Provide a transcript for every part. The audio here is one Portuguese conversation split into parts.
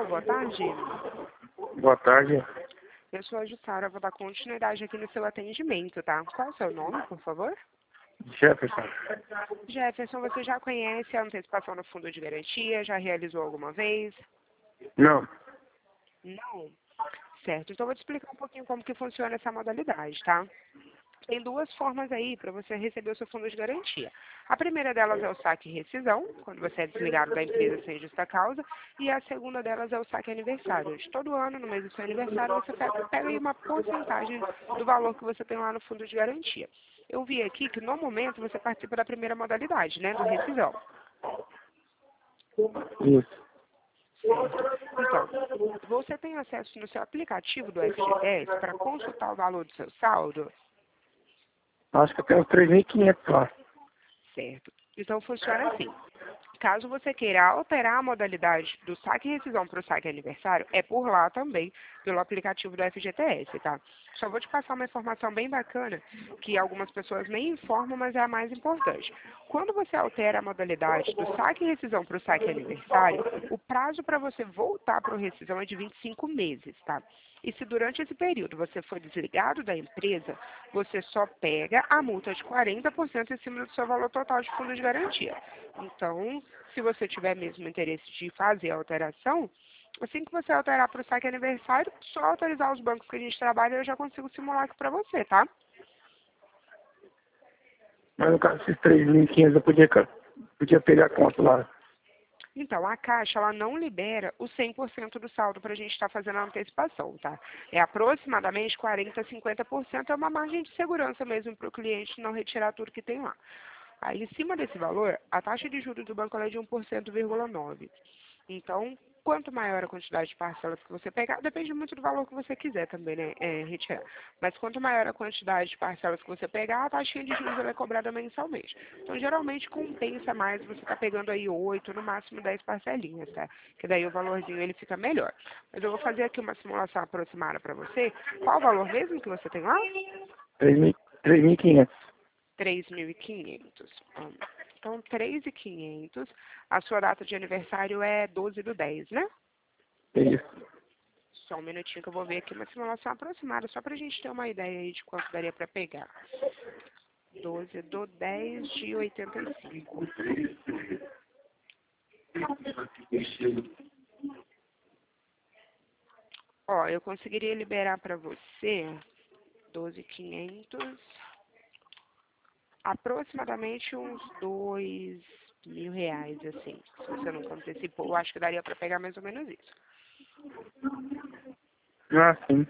Alô, boa tarde. Boa tarde. Eu sou a Jussara, vou dar continuidade aqui no seu atendimento, tá? Qual é o seu nome, por favor? Jefferson. Jefferson, você já conhece a antecipação no fundo de garantia? Já realizou alguma vez? Não. Não? Certo, então eu vou te explicar um pouquinho como que funciona essa modalidade, tá? Tem duas formas aí para você receber o seu fundo de garantia. A primeira delas é o saque e rescisão, quando você é desligado da empresa sem justa causa, e a segunda delas é o saque aniversário, onde todo ano, no mês do seu aniversário, você pega aí uma porcentagem do valor que você tem lá no fundo de garantia. Eu vi aqui que, no momento, você participa da primeira modalidade, né, do rescisão. Isso. Então, você tem acesso no seu aplicativo do FGTS para consultar o valor do seu saldo? Acho que eu tenho uns 3.500 lá. Certo. Então, funciona assim. Caso você queira alterar a modalidade do saque e rescisão para o saque aniversário, é por lá também, pelo aplicativo do FGTS, tá? Só vou te passar uma informação bem bacana, que algumas pessoas nem informam, mas é a mais importante. Quando você altera a modalidade do saque e rescisão para o saque aniversário, o prazo para você voltar para o rescisão é de 25 meses, tá? E se durante esse período você for desligado da empresa, você só pega a multa de 40% em cima do seu valor total de fundo de garantia. Então, se você tiver mesmo interesse de fazer a alteração, assim que você alterar para o saque aniversário, só autorizar os bancos que a gente trabalha, eu já consigo simular aqui para você, tá? Mas no caso, esses 3.500 eu podia pegar quanto lá? Então, a Caixa, ela não libera o 100% do saldo para a gente estar fazendo a antecipação, tá? É aproximadamente 40% a 50%, é uma margem de segurança mesmo para o cliente não retirar tudo que tem lá. Aí, em cima desse valor, a taxa de juros do banco ela é de 1,9%. Então, quanto maior a quantidade de parcelas que você pegar, depende muito do valor que você quiser também, né, retirar. Mas quanto maior a quantidade de parcelas que você pegar, a taxinha de juros ela é cobrada mensalmente. Então, geralmente, compensa mais você estar pegando aí 8, no máximo 10 parcelinhas, tá? Que daí o valorzinho ele fica melhor. Mas eu vou fazer aqui uma simulação aproximada para você. Qual o valor mesmo que você tem lá? 3.500. 3.500. Então, 3.500. A sua data de aniversário é 12/10, né? Isso. Só um minutinho que eu vou ver aqui uma simulação aproximada, só para a gente ter uma ideia aí de quanto daria para pegar. 12/10 de 85. Ó, eu conseguiria liberar para você 12.500, aproximadamente uns R$ 2.000, assim. Se você não antecipou, eu acho que daria para pegar mais ou menos isso. Ah, sim.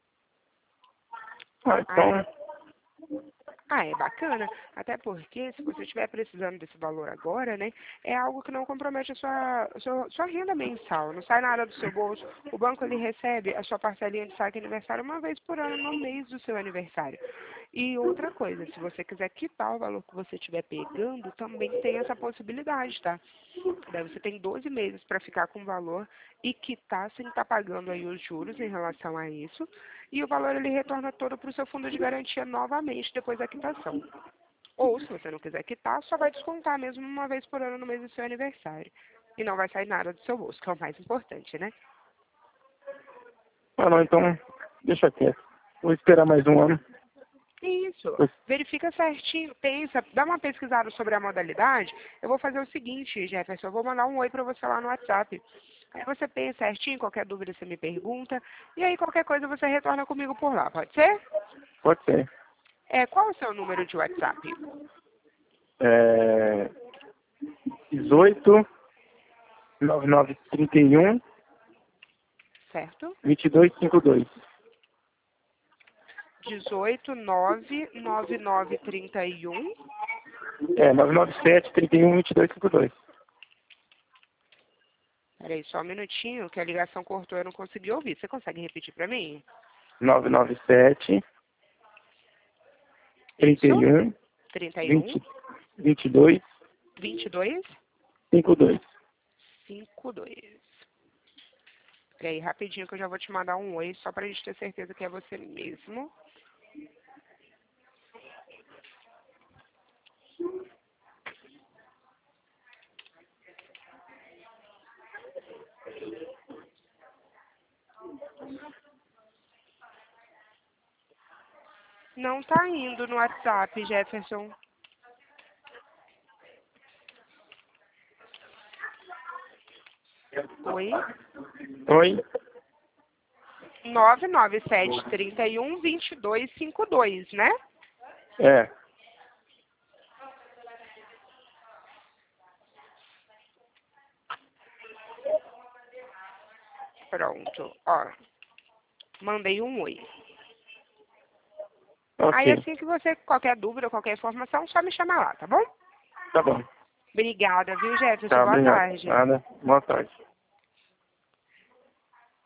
Ah, então... É bacana. Até porque, se você estiver precisando desse valor agora, né, é algo que não compromete a sua renda mensal. Não sai nada do seu bolso. O banco, ele recebe a sua parcelinha de saque aniversário uma vez por ano, no mês do seu aniversário. E outra coisa, se você quiser quitar o valor que você estiver pegando, também tem essa possibilidade, tá? Daí você tem 12 meses para ficar com o valor e quitar sem estar pagando aí os juros em relação a isso. E o valor ele retorna todo para o seu fundo de garantia novamente depois da quitação. Ou, se você não quiser quitar, só vai descontar mesmo uma vez por ano no mês do seu aniversário. E não vai sair nada do seu bolso, que é o mais importante, né? Ah, não, então... Deixa quieto. Vou esperar mais um ano. Isso. Verifica certinho, pensa, dá uma pesquisada sobre a modalidade. Eu vou fazer o seguinte, Jefferson, eu vou mandar um oi para você lá no WhatsApp. Aí você pensa certinho, qualquer dúvida você me pergunta. E aí qualquer coisa você retorna comigo por lá, pode ser? Pode ser. Qual é o seu número de WhatsApp? 18 9931 Certo? 2252. 18 99931. 997 31 2252. Peraí, só um minutinho, que a ligação cortou, eu não consegui ouvir. Você consegue repetir para mim? 997 Isso? 31 31 20 22 22 52. 52. Peraí, rapidinho que eu já vou te mandar um oi, só pra gente ter certeza que é você mesmo. Não tá indo no WhatsApp, Jefferson. Oi? Oi? 997312252, né? É. Pronto, ó. Mandei um oi. Aí Ok. assim que você, qualquer dúvida, qualquer informação, só me chama lá, tá bom? Tá bom. Obrigada, viu, Jefferson? Tá, Boa obrigado. tarde. Nada. Boa tarde.